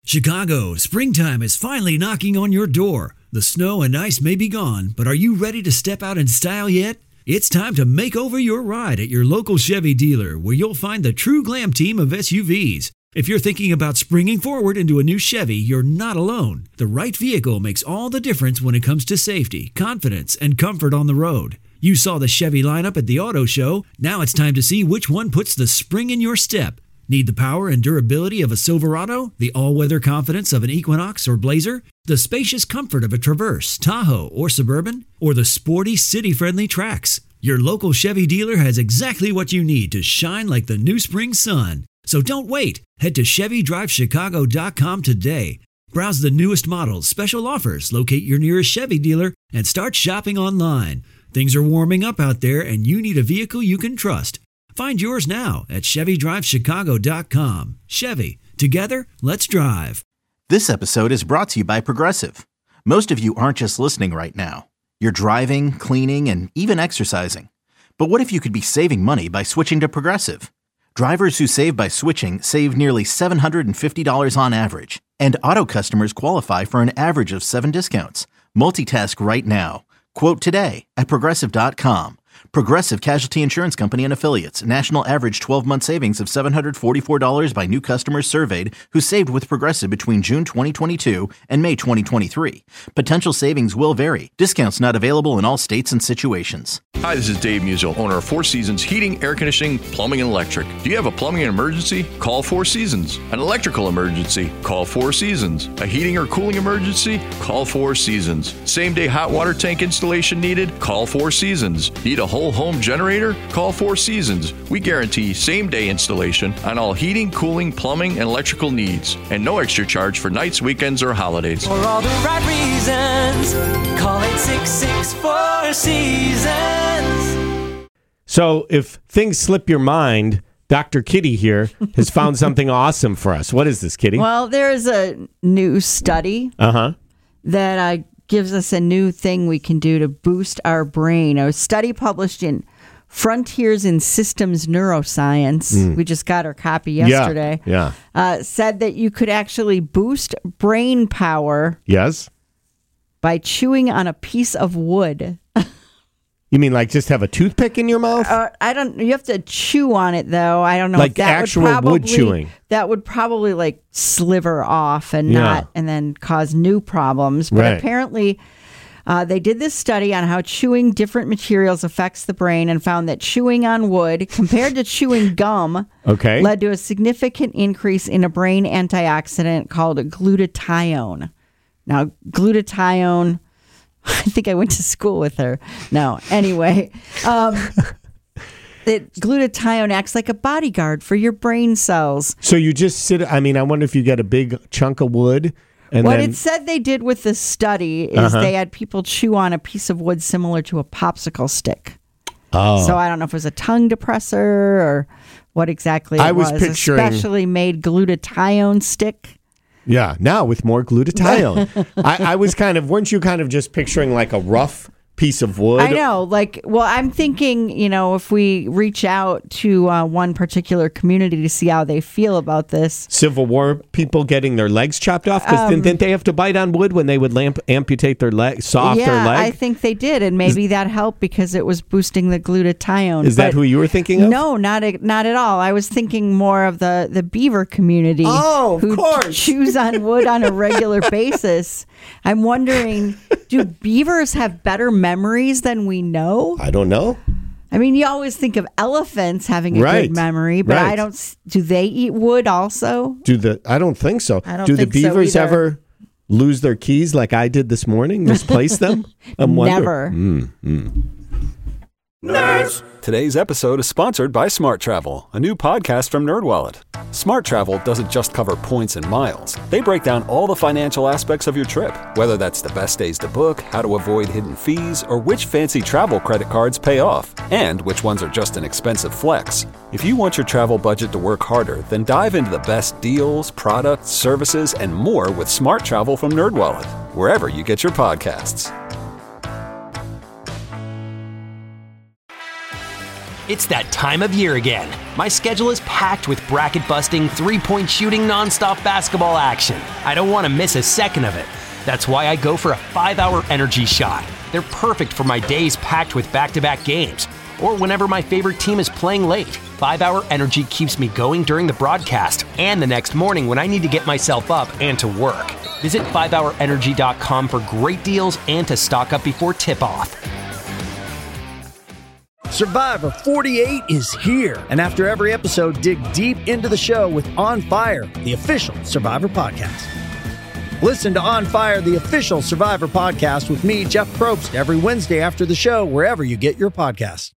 Chicago, springtime is finally knocking on your door. The snow and ice may be gone, but are you ready to step out in style yet? It's time to make over your ride at your local Chevy dealer, where you'll find the true glam team of SUVs. If you're thinking about springing forward into a new Chevy, you're not alone. The right vehicle makes all the difference when it comes to safety, confidence, and comfort on the road. You saw the Chevy lineup at the auto show. Now it's time to see which one puts the spring in your step. Need the power and durability of a Silverado, the all-weather confidence of an Equinox or Blazer, the spacious comfort of a Traverse, Tahoe, or Suburban, or the sporty, city-friendly Trax? Your local Chevy dealer has exactly what you need to shine like the new spring sun. So don't wait. Head to ChevyDriveChicago.com today. Browse the newest models, special offers, locate your nearest Chevy dealer, and start shopping online. Things are warming up out there, and you need a vehicle you can trust. Find yours now at ChevyDriveChicago.com. Chevy, together, let's drive. This episode is brought to you by Progressive. Most of you aren't just listening right now. You're driving, cleaning, and even exercising. But what if you could be saving money by switching to Progressive? Drivers who save by switching save nearly $750 on average. And auto customers qualify for an average of 7 discounts. Multitask right now. Quote today at Progressive.com. Progressive Casualty Insurance Company and Affiliates. National average 12-month savings of $744 by new customers surveyed who saved with Progressive between June 2022 and May 2023. Potential savings will vary. Discounts not available in all states and situations. Hi, this is Dave Musial, owner of Four Seasons Heating, Air Conditioning, Plumbing, and Electric. Do you have a plumbing emergency? Call Four Seasons. An electrical emergency? Call Four Seasons. A heating or cooling emergency? Call Four Seasons. Same-day hot water tank installation needed? Call Four Seasons. Need a whole home generator? Call Four Seasons. We guarantee same-day installation on all heating, cooling, plumbing, and electrical needs. And no extra charge for nights, weekends, or holidays. For all the right reasons, call 866-4 Seasons. So if things slip your mind, Dr. Kitty here has found something awesome for us. What is this, Kitty? Well, there's a new study that gives us a new thing we can do to boost our brain. A study published in Frontiers in Systems Neuroscience, we just got our copy yesterday, said that you could actually boost brain power by chewing on a piece of wood. You mean like just have a toothpick in your mouth? You have to chew on it, though. I don't know. Like if that actual would probably, wood chewing. That would probably like sliver off and then cause new problems. But apparently they did this study on how chewing different materials affects the brain and found that chewing on wood compared to chewing gum led to a significant increase in a brain antioxidant called glutathione. Now, glutathione... I think I went to school with her. No, anyway, glutathione acts like a bodyguard for your brain cells. So you just sit, I wonder if you get a big chunk of wood. And what it said they did with the study is they had people chew on a piece of wood similar to a popsicle stick. Oh. So I don't know if it was a tongue depressor or what exactly it was. Picturing... A specially made glutathione stick. Yeah, now with more glutathione. I was weren't you kind of just picturing like a rough piece of wood? I know. I'm thinking, if we reach out to one particular community to see how they feel about this. Civil War people getting their legs chopped off? Because didn't they have to bite on wood when they would amputate their leg, saw off their leg? Yeah, I think they did. And maybe that helped because it was boosting the glutathione. Is that who you were thinking of? No, not at all. I was thinking more of the beaver community. Oh, of course. Who chews on wood on a regular basis. I'm wondering, do beavers have better memories than we know? I don't know. You always think of elephants having a good memory, but I don't. Do they eat wood also? I don't think so. I don't do the think beavers so ever lose their keys like I did this morning? Misplace them? Never. Nerds! Today's episode is sponsored by Smart Travel, a new podcast from NerdWallet. Smart Travel doesn't just cover points and miles. They break down all the financial aspects of your trip, whether that's the best days to book, how to avoid hidden fees, or which fancy travel credit cards pay off, and which ones are just an expensive flex. If you want your travel budget to work harder, then dive into the best deals, products, services, and more with Smart Travel from NerdWallet, wherever you get your podcasts. It's that time of year again. My schedule is packed with bracket-busting, three-point shooting, nonstop basketball action. I don't want to miss a second of it. That's why I go for a 5-hour energy shot. They're perfect for my days packed with back-to-back games, or whenever my favorite team is playing late. 5-hour energy keeps me going during the broadcast and the next morning when I need to get myself up and to work. Visit 5hourenergy.com for great deals and to stock up before tip-off. Survivor 48 is here. And after every episode, dig deep into the show with On Fire, the official Survivor podcast. Listen to On Fire, the official Survivor podcast with me, Jeff Probst, every Wednesday after the show, wherever you get your podcasts.